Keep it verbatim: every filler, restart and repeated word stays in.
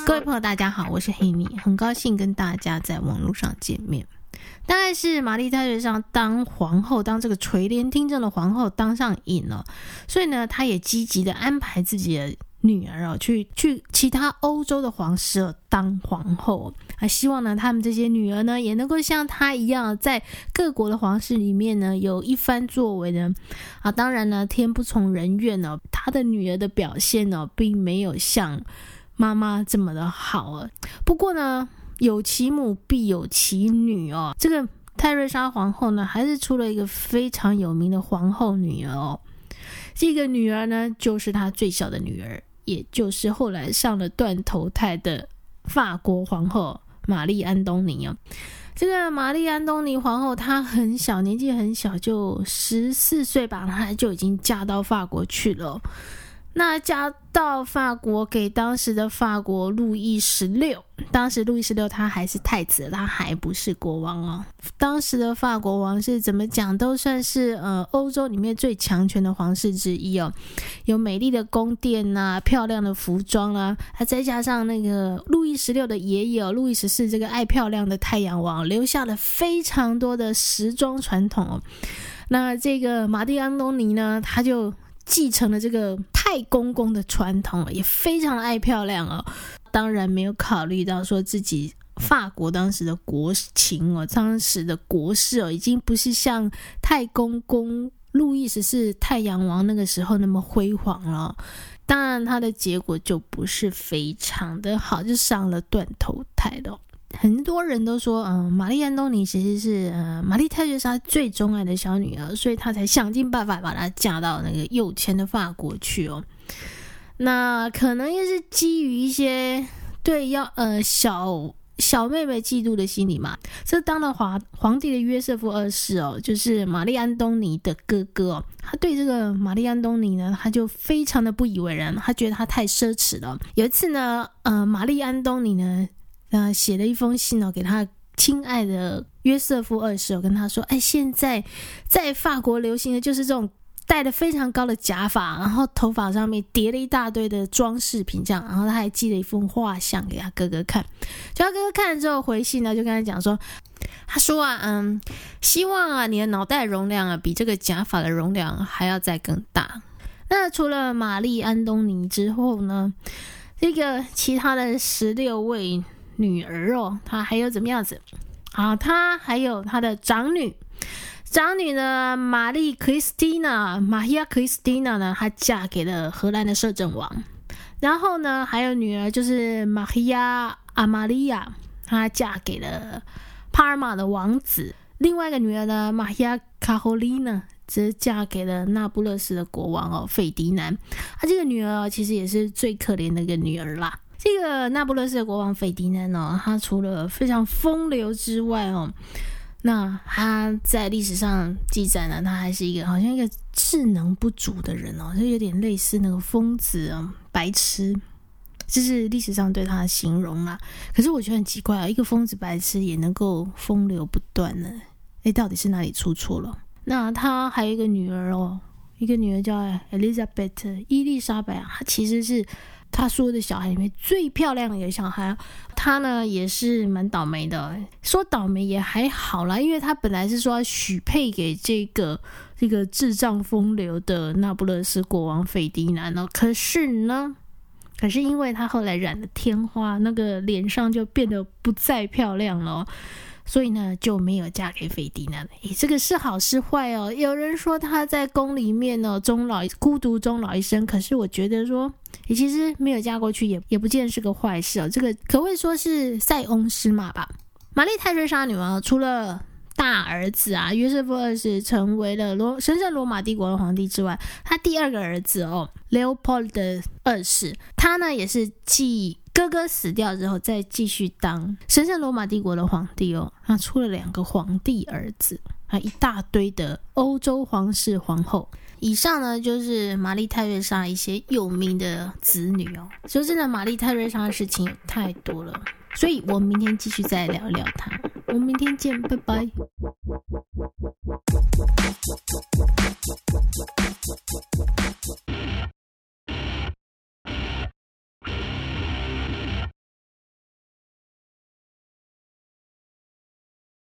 各位朋友大家好，我是黑米，很高兴跟大家在网络上见面。大概是玛丽泰瑞莎当皇后，当这个垂帘听政的皇后当上瘾了，所以呢她也积极的安排自己的女儿哦，去去其他欧洲的皇室、哦、当皇后，还希望呢他们这些女儿呢也能够像她一样，在各国的皇室里面呢有一番作为呢。啊，当然呢天不从人愿哦，她的女儿的表现呢、哦、并没有像妈妈这么的好了。不过呢有其母必有其女哦，这个泰瑞莎皇后呢还是出了一个非常有名的皇后女儿哦。这个女儿呢就是她最小的女儿，也就是后来上了断头台的法国皇后玛丽安东尼哦。这个玛丽安东尼皇后她很小，年纪很小，就十四岁吧，她就已经嫁到法国去了。那嫁到法国给当时的法国路易十六，当时路易十六他还是太子，他还不是国王哦。当时的法国王室怎么讲都算是呃欧洲里面最强权的皇室之一哦，有美丽的宫殿啊，漂亮的服装啊，还再加上那个路易十六的爷爷哦，路易十四这个爱漂亮的太阳王，留下了非常多的时装传统哦。那这个玛丽安东尼呢，他就继承了这个太公公的传统，也非常的爱漂亮哦。当然没有考虑到说自己法国当时的国情哦，当时的国势哦，已经不是像太公公路易十四太阳王那个时候那么辉煌了。当然他的结果就不是非常的好，就上了断头台了。很多人都说嗯，玛丽安东尼其实是呃玛丽泰瑞莎最钟爱的小女儿，所以她才想尽办法把她嫁到那个有钱的法国去哦。那可能也是基于一些对要呃小小妹妹嫉妒的心理嘛。这当了皇皇帝的约瑟夫二世哦，就是玛丽安东尼的哥哥哦，他对这个玛丽安东尼呢，他就非常的不以为然，他觉得他太奢侈了。有一次呢，呃，玛丽安东尼呢。呃，写了一封信哦，给他亲爱的约瑟夫二世，跟他说，哎，现在在法国流行的就是这种戴了非常高的假发，然后头发上面叠了一大堆的装饰品这样，然后他还寄了一幅画像给他哥哥看。就他哥哥看了之后回信呢，就跟他讲说，他说啊，嗯，希望啊你的脑袋容量啊比这个假发的容量还要再更大。那除了玛丽安东尼之后呢，这个其他的十六位女儿哦，她还有怎么样子啊？她还有她的长女，长女呢，玛丽克里斯蒂娜，玛利亚克里斯蒂娜呢，她嫁给了荷兰的摄政王。然后呢，还有女儿就是玛利亚阿玛利亚，她嫁给了帕尔马的王子。另外一个女儿呢，玛利亚卡霍丽娜，则嫁给了那不勒斯的国王哦，费迪南。她、啊、这个女儿、哦、其实也是最可怜的一个女儿啦。这个那不勒斯的国王斐迪南哦，他除了非常风流之外哦，那他在历史上记载呢，他还是一个好像一个智能不足的人哦，就有点类似那个疯子哦，白痴，这是历史上对他的形容啦。可是我觉得很奇怪啊，一个疯子白痴也能够风流不断呢，诶，到底是哪里出错了？那他还有一个女儿哦，一个女儿叫 Elizabeth 伊丽莎白啊，她其实是他所有的小孩里面最漂亮的一个小孩。他呢也是蛮倒霉的，说倒霉也还好啦，因为他本来是说要许配给这个这个智障风流的那不勒斯国王斐迪南哦，可是呢可是因为他后来染了天花，那个脸上就变得不再漂亮了、哦，所以呢就没有嫁给斐迪南。诶，这个是好是坏哦？有人说他在宫里面呢、哦、终老孤独终老一生，可是我觉得说也其实没有嫁过去也也不见是个坏事哦。这个可谓说是塞翁失马吧。玛丽泰瑞莎女王除了大儿子啊约瑟夫二世成为了罗神圣罗马帝国的皇帝之外，他第二个儿子哦 Leopold 二世，他呢也是继哥哥死掉之后再继续当神圣罗马帝国的皇帝哦。他出了两个皇帝儿子，还一大堆的欧洲皇室皇后。以上呢就是玛丽泰瑞莎一些有名的子女哦。说真的，玛丽泰瑞莎的事情也太多了，所以我们明天继续再聊聊她。我们明天见，拜拜。